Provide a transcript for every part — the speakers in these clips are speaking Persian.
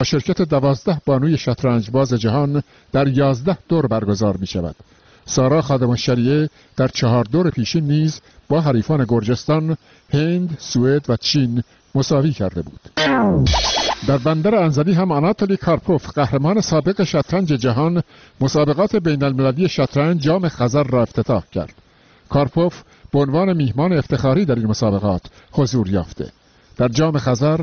با شرکت 12 بانوی شطرنج باز جهان در 11 دور برگزار می شود. سارا خادم‌الشریعه در 4 دور پیشین نیز با حریفان گرجستان، هند، سوئد و چین مساوی کرده بود. در بندر انزلی هم آناتولی کارپوف قهرمان سابق شطرنج جهان مسابقات بین المللی شطرنج جام خزر را افتتاح کرد. کارپوف به عنوان میهمان افتخاری در این مسابقات حضور یافته. در جام خزر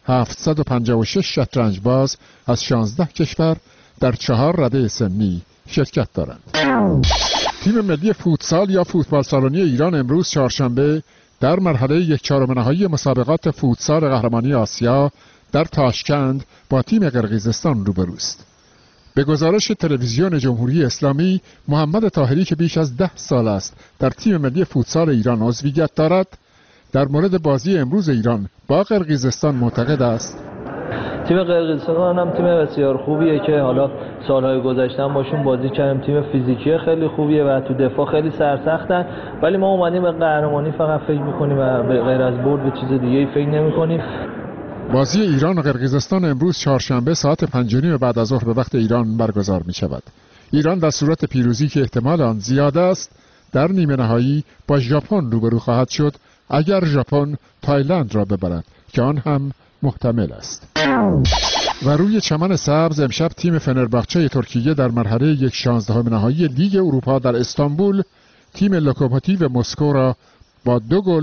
756 شطرنج باز از 16 کشور در 4 رده سنی شرکت دارند. تیم ملی فوتسال یا فوتبال سالنی ایران امروز چهارشنبه در مرحله 1/4 نهایی مسابقات فوتسال قهرمانی آسیا در تاشکند با تیم قرقیزستان روبروست. به گزارش تلویزیون جمهوری اسلامی، محمد طاهری که بیش از 10 سال است در تیم ملی فوتسال ایران عضویت دارد، در مورد بازی امروز ایران با قرقیزستان معتقد است تیم قرقیزستان هم تیم بسیار خوبیه که حالا سالهای گذشته باشون بازی کردیم. تیم فیزیکی خیلی خوبیه و تو دفاع خیلی سرسختن، ولی ما اومدیم به قهرمانی فقط فکر می‌کنیم و به غیر از برد به چیز دیگه‌ای فکر نمی‌کنیم. بازی ایران و قرقیزستان امروز چهارشنبه ساعت 5:30 بعد از ظهر به وقت ایران برگزار می‌شود. ایران در صورت پیروزی که احتمال آن زیاد است، در نیمه نهایی با ژاپن روبرو خواهد شد اگر ژاپن تایلند را ببرد که آن هم محتمل است. و روی چمن سبز امشب تیم فنرباغچه ترکیه در مرحله 1/16 نهایی لیگ اروپا در استانبول تیم لوکوموتیو مسکو را با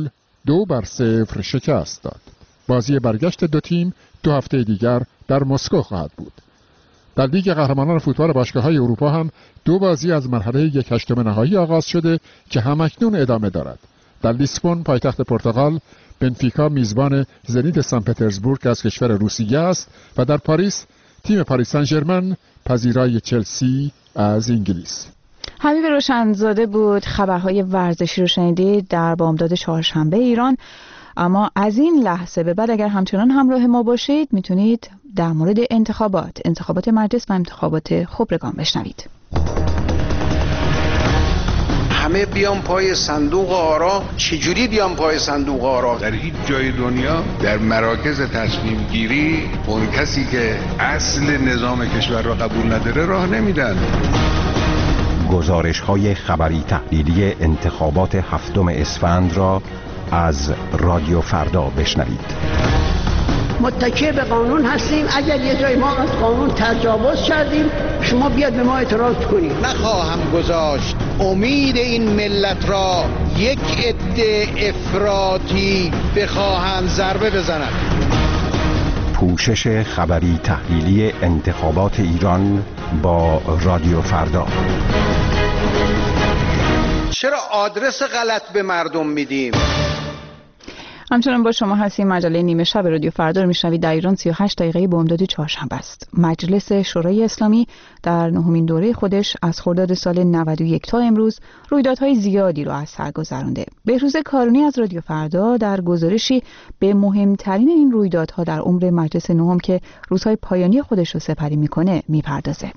2-0 شکست داد. بازی برگشت دو تیم 2 هفته دیگر در مسکو خواهد بود. در لیگ قهرمانان فوتبال باشگاه‌های اروپا هم 2 بازی از مرحله 1/8 نهایی آغاز شده که همکنون ادامه دارد. در لیسبون پایتخت پرتغال بنفیکا میزبان زنیت سن پترزبورگ از کشور روسیه است و در پاریس تیم پاریس سن ژرمن پذیرای چلسی از انگلیس. حبیب روشنزاده بود. خبرهای ورزشی رو شنیدید در بامداد چهارشنبه ایران. اما از این لحظه به بعد اگر همچنان همراه ما باشید میتونید در مورد انتخابات مجلس و انتخابات خبرگان بشنوید. همه بیان پای صندوق آرا. چجوری بیان پای صندوق آرا؟ در هیچ جای دنیا در مراکز تصمیم گیری اون کسی که اصل نظام کشور را قبول نداره راه نمیدن. گزارش‌های خبری تحلیلی انتخابات 7 اسفند را از رادیو فردا بشنوید. متکی به قانون هستیم. اگر یه جای ما از قانون تجاوز کردیم شما بیاد به ما اعتراض کنید. نخواهم گذاشت امید این ملت را یک عده افراطی بخواهند ضربه بزنند. پوشش خبری تحلیلی انتخابات ایران با رادیو فردا. چرا آدرس غلط به مردم میدیم؟ همچنان با شما هستیم. مجله نیمه شب رادیو فردا رو میشنوید. در ایران 38 دقیقه بامداد چهارشنبه است. مجلس شورای اسلامی در 9مین دوره خودش از خرداد سال 91 تا امروز رویدادهای زیادی رو از سر گذرانده. بهروز کارونی از رادیو فردا در گزارشی به مهمترین این رویدادها در عمر مجلس نهم که روزهای پایانی خودش رو سپری میکنه میپردازه.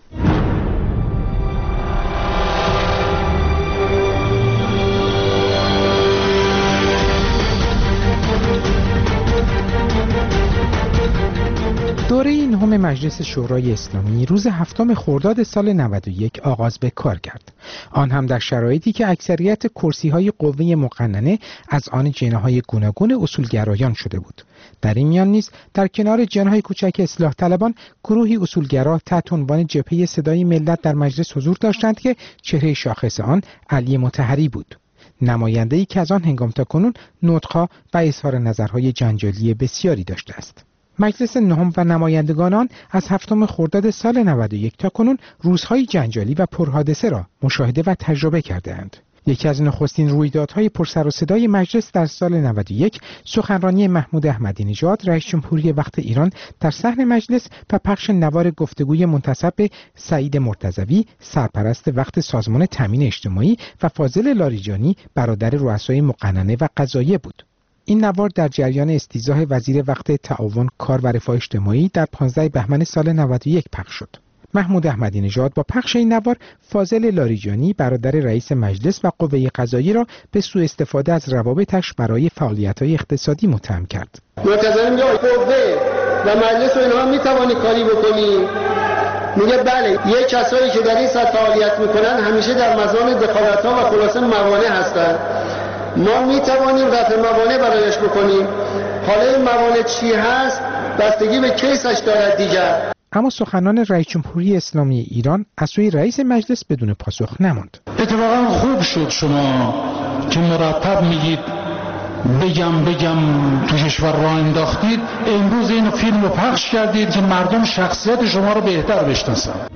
دوره نهم مجلس شورای اسلامی روز 7 خرداد سال 91 آغاز به کار کرد. آن هم در شرایطی که اکثریت کرسی‌های قوه مقننه از آن جناح‌های گوناگون اصولگرایان شده بود. در این میان نیز در کنار جناح کوچک اصلاح طلبان گروهی اصولگرا تحت عنوان جبهه صدای ملت در مجلس حضور داشتند که چهره شاخص آن علی مطهری بود. نماینده‌ای که از آن هنگام تا کنون نطق‌ها و اظهار نظرهای جنجالی بسیاری داشته است. مجلس نهم و نمایندگان آن از 7 خرداد سال 91 تا کنون روزهای جنجالی و پرحادثه را مشاهده و تجربه کرده‌اند. یکی از نخستین رویدادهای پرسر و صدای مجلس در سال 91 سخنرانی محمود احمدی نژاد رئیس جمهوری وقت ایران در صحن مجلس و پخش نوار گفتگوی منتسب به سعید مرتضوی سرپرست وقت سازمان تامین اجتماعی و فاضل لاریجانی برادر رؤسای مقننه و قضاییه بود. این نوار در جریان استیضاح وزیر وقت تعاون کار و رفاه اجتماعی در 15 بهمن سال 91 پخش شد. محمود احمدی نژاد با پخش این نوار فاضل لاریجانی برادر رئیس مجلس و قوه قضاییه را به سوء استفاده از روابطش برای فعالیت‌های اقتصادی متهم کرد. معتظریم که قوه و مجلس و اینها میتوانی کاری بکنی؟ میگه بله. یه کسایی که در این سطح فعالیت میکنن همیشه در مزان دخالت‌ها و خلاصه موانع هستن. ما میتوانیم رفع موانع برایش بکنیم. حالا این موانع چی هست بستگی به کیسش دارد دیگر. اما سخنان رئیس جمهوری اسلامی ایران از سوی رئیس مجلس بدون پاسخ نماند. اتفاقا خوب شد شما که مرتب میگید بگم تو کشور راه انداختید، امروز این فیلم رو پخش کردید که مردم شخصیت شما رو بهتر بشناسن.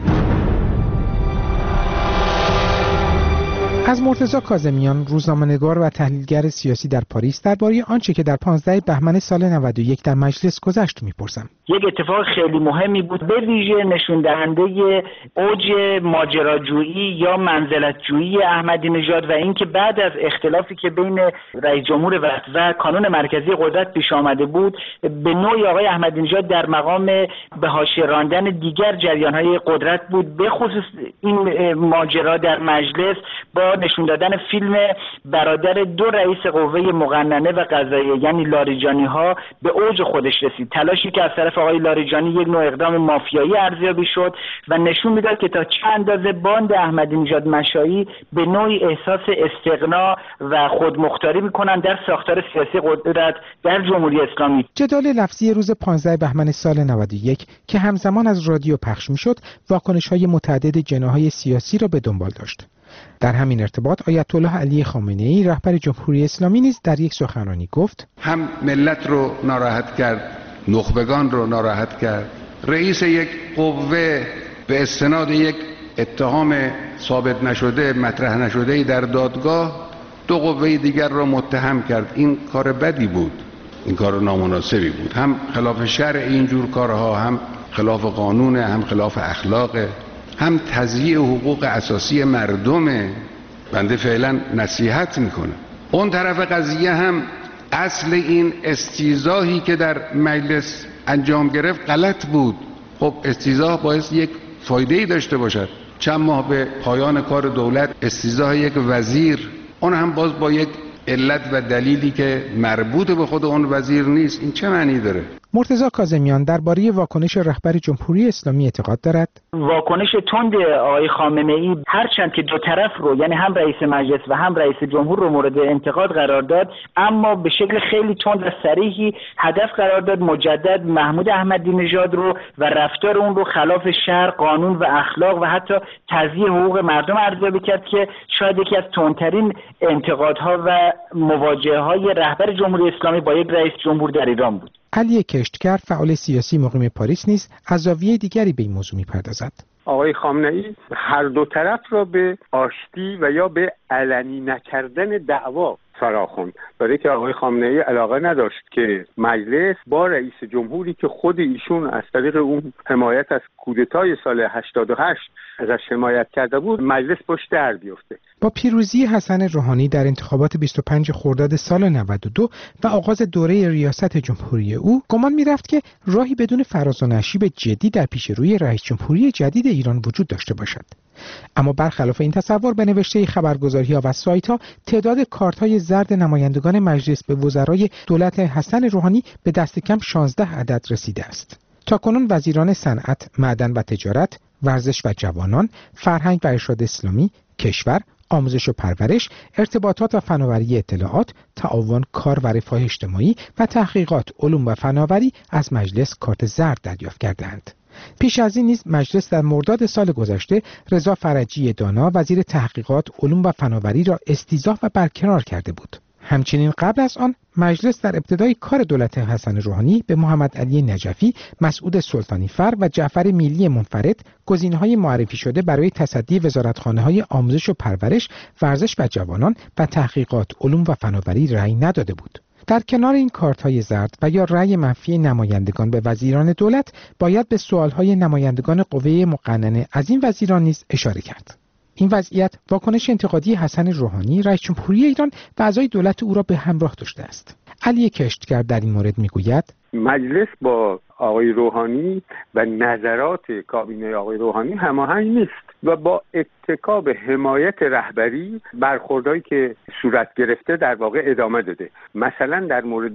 از مرتضی کاظمیان، روزنامه‌نگار و تحلیلگر سیاسی در پاریس، درباره آنچه که در 15 بهمن سال 91 در مجلس گذشت می‌پرسم. یک اتفاق خیلی مهمی بود، به ویژه نشون دهنده اوج ماجراجویی یا منزلت‌جویی احمدی نژاد و اینکه بعد از اختلافی که بین رئیس جمهور وقت و کانون مرکزی قدرت پیش آمده بود، به نوعی آقای احمدی نژاد در مقام به حاشیه راندن دیگر جریان‌های قدرت بود، به خصوص این ماجرا در مجلس با نشون دادن فیلم برادر دو رئیس قوه مقننه و قضاییه یعنی لاریجانی ها به اوج خودش رسید. تلاشی که از طرف آقای لاریجانی یک نوع اقدام مافیایی ارزیابی شد و نشون میداد که تا چه اندازه باند احمدی نژاد مشایی به نوعی احساس استغنا و خودمختاری میکنن در ساختار سیاسی قدرت در جمهوری اسلامی. جدال لفظی روز 15 بهمن سال 91 که همزمان از رادیو پخش میشد، واکنش‌های متعدد جناح‌های سیاسی را به دنبال داشت. در همین ارتباط آیت الله علی خامنه‌ای رهبر جمهوری اسلامی نیز در یک سخنرانی گفت: هم ملت رو ناراحت کرد، نخبگان رو ناراحت کرد. رئیس یک قوه به استناد یک اتهام ثابت نشده، مطرح نشده در دادگاه دو قوه دیگر را متهم کرد. این کار بدی بود، این کار نامناسبی بود، هم خلاف شرع اینجور کارها، هم خلاف قانون، هم خلاف اخلاق، هم تضییع حقوق اساسی مردمه. بنده فعلا نصیحت میکنم. اون طرف قضیه هم اصل این استیضاحی که در مجلس انجام گرفت غلط بود. خب استیضاح باعث یک فایده‌ای داشته باشد. چند ماه به پایان کار دولت استیضاح یک وزیر، اون هم باز با یک علت و دلیلی که مربوط به خود اون وزیر نیست، این چه معنی داره؟ مرتضی کاظمیان درباره واکنش رهبر جمهوری اسلامی اعتقاد دارد واکنش تند آقای خامنه‌ای هرچند که دو طرف رو یعنی هم رئیس مجلس و هم رئیس جمهور رو مورد انتقاد قرار داد، اما به شکل خیلی تند و صریحی هدف قرار داد مجدد محمود احمدی نژاد رو و رفتار اون رو خلاف شرع، قانون و اخلاق و حتی تضییع حقوق مردم ارزیابی کرد که شاید یکی از تندترین انتقادها و مواجهه‌های رهبر جمهوری اسلامی با یک رئیس جمهور در ایران بود. علی کشتگر، فعال سیاسی مقیم پاریس نیز از زاویه دیگری به این موضوع می‌پردازد. آقای خامنه‌ای هر دو طرف را به آشتی و یا به علنی نکردن دعوا فراخوند، برای که آقای خامنه‌ای علاقه نداشت که مجلس با رئیس جمهوری که خود ایشون از طریق اون حمایت از کودتای سال 88 ازش حمایت کرده بود، مجلس پشت در بیفته. با پیروزی حسن روحانی در انتخابات 25 خرداد سال 92 و آغاز دوره ریاست جمهوری او، گمان می‌رفت که راهی بدون فراز و نشیب جدی در پیش روی رئیس جمهوری جدید ایران وجود داشته باشد. اما برخلاف این تصور، به نوشته خبرگزاری‌ها و سایت‌ها تعداد کارت‌های زرد نمایندگان مجلس به وزرای دولت حسن روحانی به دست کم 16 عدد رسیده است. تاکنون وزیران صنعت، معدن و تجارت، ورزش و جوانان، فرهنگ و ارشاد اسلامی، کشور، آموزش و پرورش، ارتباطات و فناوری اطلاعات، تعاون، کار و رفاه اجتماعی و تحقیقات، علوم و فناوری از مجلس کارت زرد دریافت کردند. پیش از این نیز مجلس در مرداد سال گذشته رضا فرجی دانا وزیر تحقیقات، علوم و فناوری را استیضاح و برکنار کرده بود. همچنین قبل از آن مجلس در ابتدای کار دولت حسن روحانی به محمد علی نجفی، مسعود سلطانی فر و جعفر میلی منفرد گزینه‌های معرفی شده برای تصدی وزارتخانه‌های آموزش و پرورش، ورزش و جوانان و تحقیقات، علوم و فناوری رأی نداده بود. در کنار این کارت‌های زرد و یا رأی منفی نمایندگان به وزیران دولت، باید به سوال‌های نمایندگان قوه مقننه از این وزیران نیز اشاره کرد. این وضعیت واکنش انتقادی حسن روحانی، رئیس جمهوری ایران و اعضای دولت او را به همراه داشته است. علی کشتگر در این مورد میگوید: مجلس با آقای روحانی و نظرات کابینه آقای روحانی هماهنگ نیست و با اتکا به حمایت رهبری برخوردهایی که صورت گرفته در واقع ادامه داده. مثلا در مورد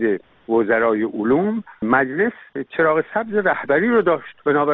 وزرای علوم، مجلس چراغ سبز رهبری رو داشت.